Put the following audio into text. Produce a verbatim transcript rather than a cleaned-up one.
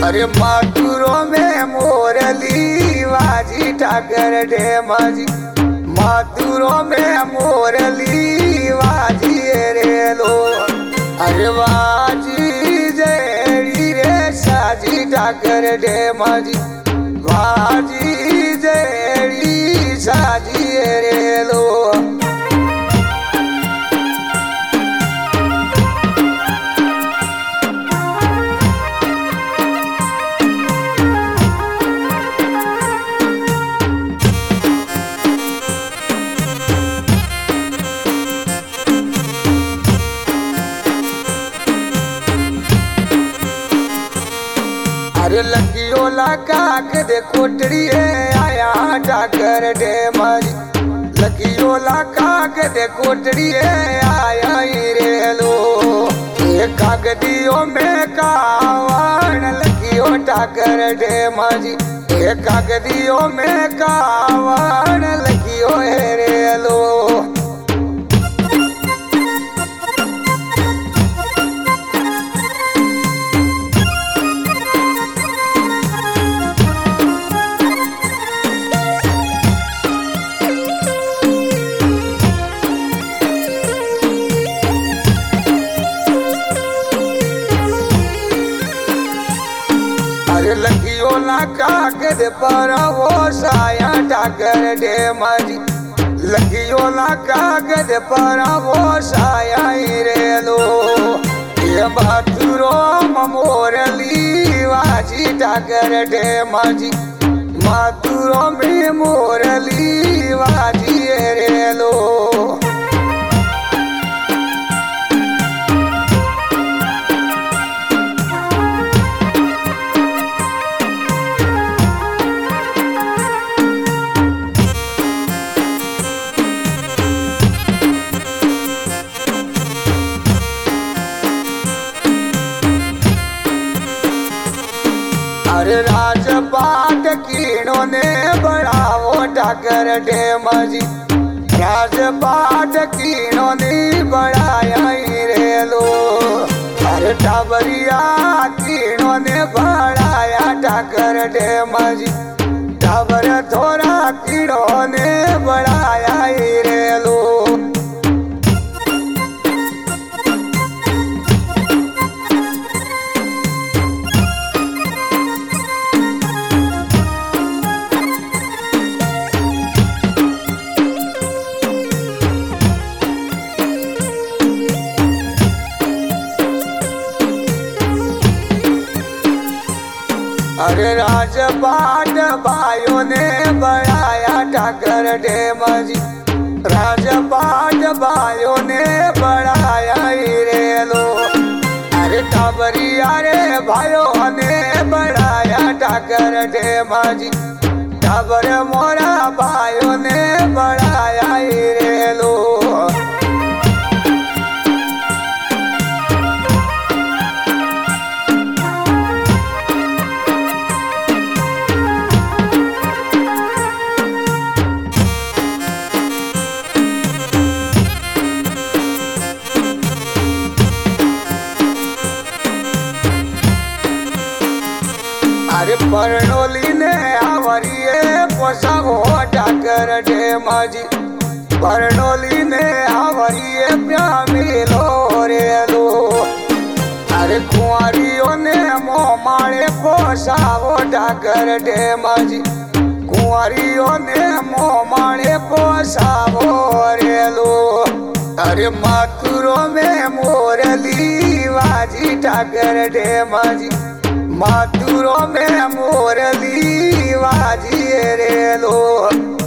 अरे मथुरों में मोरली वाजी ठाकर ढेमजी, मथुरों में मोरली वाजी रे लो। अरे वाजी जेड़ी रे साजी ठाकर ढेमजी, वाजी जेड़ी साजी रे लो। अरे लगियो लगा के दे कोटरी आया ठाकर ढेमजी, लगियो लगा के दे कोटरी आया रे लो। ये कागदियों में कावन लगियो ठाकर ढेमजी, ये कागदियों में कावन लगियो रे लो। अरे लगियो ना कागद पर वो साया ठाकर ढेमजी, लगियो ना कागद पर वो साया रे लो। ये मथुरों मोरली वाजी ठाकर ढेमजी, मथुरों में मोरली वाजी रे लो। अरे राजपाट कीणों ने बढ़ावो ठाकर ढेमजी, राजपाट कीणों ने बढ़ाया रे लो। अरे टाबरिया कीणों ने बढ़ाया ठाकर ढेमजी, टाबर थोड़ा कीणों ने बढ़ाया रे लो। अरे राजपाट भाइयों ने बढ़ाया ठाकर ढेमजी, राजपाट भाइयों ने बढ़ाया रे लो। अरे टाबरिया रे भाइयों ने बढ़ाया ठाकर ढेमजी, टाबर मोरा भाइयों ने बढ़ाया रे लो। अरे परनोली ने आवरिए पोसागो ठाकर ढेमजी, परनोली ने आवरिए प्यामिलो रे लो। अरे कुंवारियों ने मोमाड़े पोसागो ठाकर ढेमजी, कुंवारियों ने मोमाड़े पोसागो रे लो। अरे मथुरों में मोरली वाजी ठाकर ढेमजी, मथुरों में मोरली वाजी रे लो।